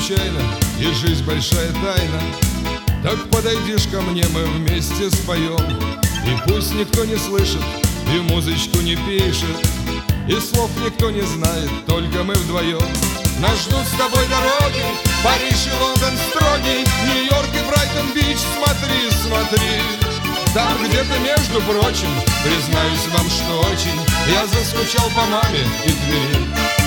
случайно, и жизнь большая тайна. Так подойдешь ко мне, мы вместе споем. И пусть никто не слышит, и музычку не пишет, и слов никто не знает, только мы вдвоем. Нас ждут с тобой дороги, Париж и Лондон строгий, Нью-Йорк и Брайтон-Бич, смотри, смотри. Там где-то, между прочим, признаюсь вам, что очень я заскучал по маме и Твери.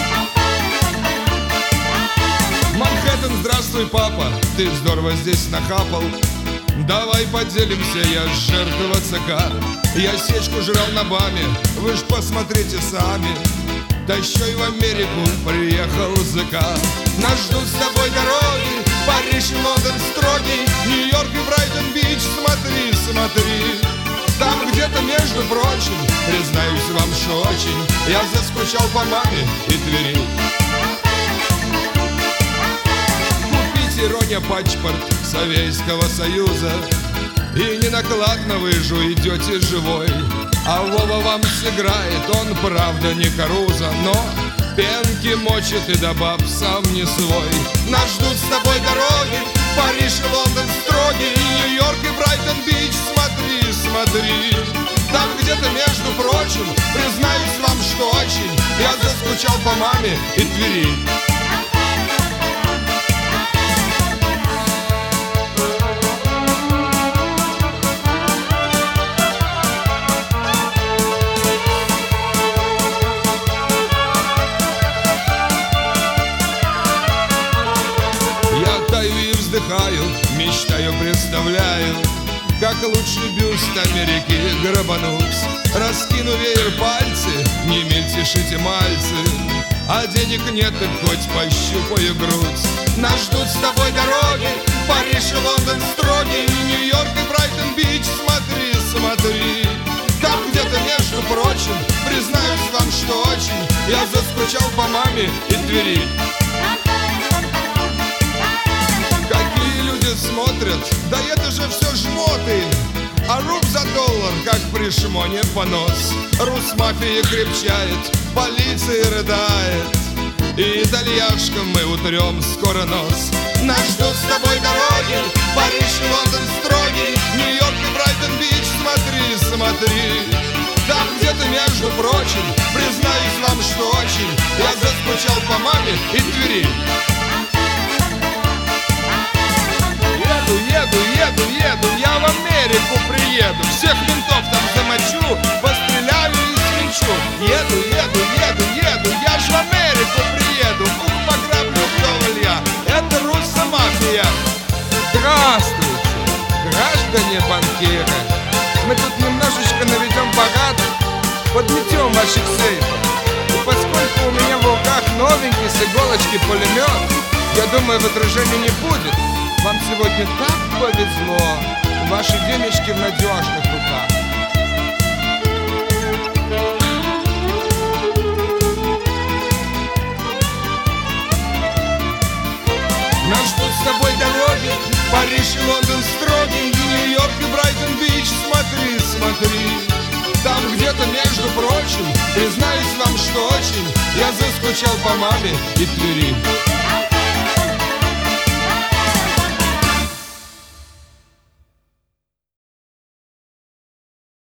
Манхэттен, здравствуй, папа, ты здорово здесь нахапал. Давай поделимся, я жертва ЦК. Я сечку жрал на БАМе, вы ж посмотрите сами. Да еще и в Америку приехал ЗК. Нас ждут с тобой дороги, Париж и Лондон строгий, Нью-Йорк и Брайтон-Бич, смотри, смотри. Там где-то, между прочим, признаюсь вам, что очень я заскучал по маме и Твери. Купите, Роня, паспорт Советского Союза, и не накладно вы же идете живой. А Вова вам сыграет, он правда не Каруза, но пенки мочит и добав сам не свой. Нас ждут с тобой дороги, Париж и Лондон строгий, Нью-Йорк и Брайтон-Бич, смотри, смотри. Там где-то, между прочим, признаюсь вам, что очень я заскучал по маме и Твери. Вздыхаю, мечтаю, представляю, как лучший бюст Америки грабануть. Раскину веер пальцы, не мельтешите мальцы, а денег нет, так хоть пощупаю грудь. Нас ждут с тобой дороги, Париж и Лондон строгий, Нью-Йорк и Брайтон-Бич, смотри, смотри. Там где-то, между прочим, признаюсь вам, что очень я заскучал по маме и Твери. Смотрят, да это же все жмоты, а руб за доллар, как при шмоне понос. Русмафия крепчает, полиция рыдает, и итальяшкам мы утрем скоро нос. Нас ждут с тобой дороги, Париж и Лондон строгий, Нью-Йорк и Брайтон-Бич, смотри, смотри. Там где-то, между прочим, признаюсь вам, что очень я заскучал по маме и Твери. Еду, я в Америку приеду, всех ментов там замочу, постреляю и свинчу. Еду, я ж в Америку приеду, пограблю вдоволь я, это руссомафия. Здравствуйте, граждане банкиры, мы тут немножечко наведем порядок, подметем ваших сейфов. И поскольку у меня в руках новенький с иголочки пулемет, я думаю, возражений не будет. Вам сегодня так повезло, ваши денежки в надежных руках. Нас ждут с тобой дороги, Париж и Лондон строгий, Нью-Йорк и Брайтон-Бич, смотри, смотри. Там где-то, между прочим, признаюсь вам, что очень я заскучал по маме и Твери.